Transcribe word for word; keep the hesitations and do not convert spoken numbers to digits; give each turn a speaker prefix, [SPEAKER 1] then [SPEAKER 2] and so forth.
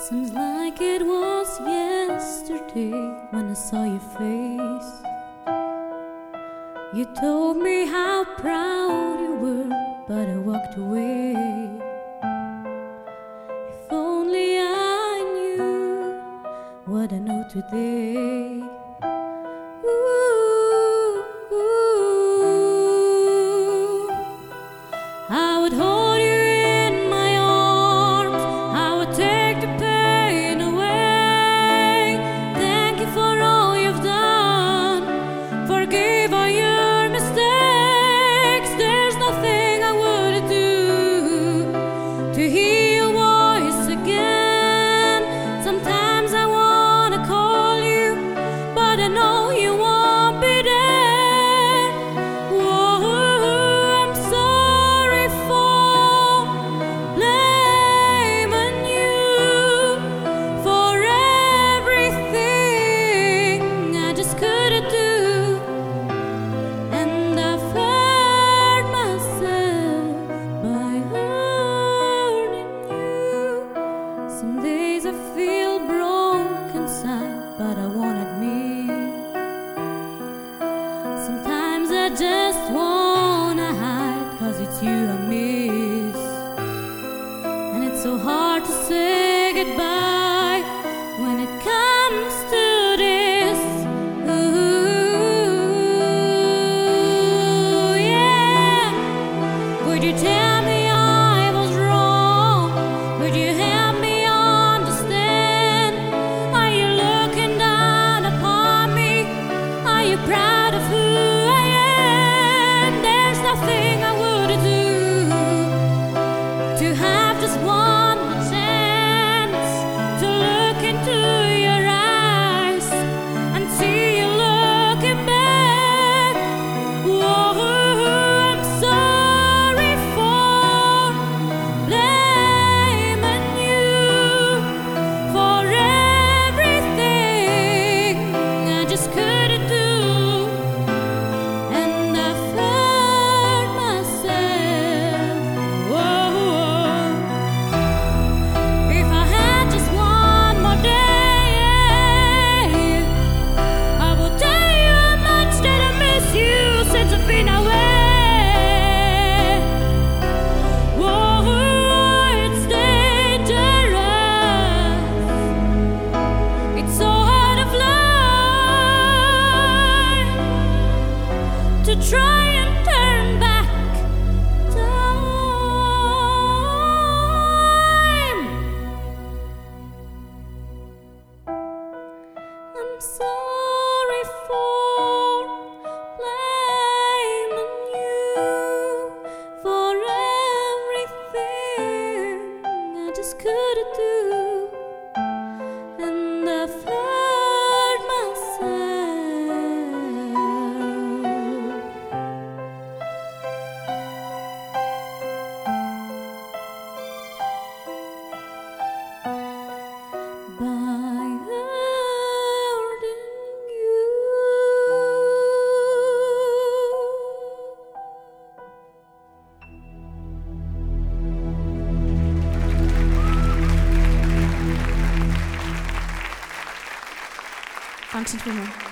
[SPEAKER 1] Seems like it was yesterday when I saw your face. You told me how proud you were, but I walked away. If only I knew what I know today. Ooh, ooh. I would hold you in my arms, I would take the pain away. Thank you for all you've done, forgive all your mistakes. There's nothing I wouldn't do to hear your voice again. Sometimes I wanna call you, but I know you won't be there. Whoa, I'm sorry for blaming you for everything I just couldn't do. And I've hurt myself by hurting you. Some days I feel broken inside, but I won't admit. Sometimes I just wanna hide, 'cause it's you I miss. And it's so hard to say goodbye when it comes to this. Ooh, yeah. Would you tell me I was wrong? Would you help me understand? Are you looking down upon me? Are you proud of who I am? There's nothing I wouldn't do to have just one more chance to look into your eyes and see you looking back. Whoa, I'm sorry for blaming you for everything I just couldn't do. And I've hurt myself. Whoa, if I had just one more day, I will tell you how much that I miss you since I've been away. Whoa, it's dangerous. It's so hard of life to try and turn back time. I'm sorry for blaming you for everything I just couldn't do. And I've hurt myself by hurting you.
[SPEAKER 2] Dank vielmals.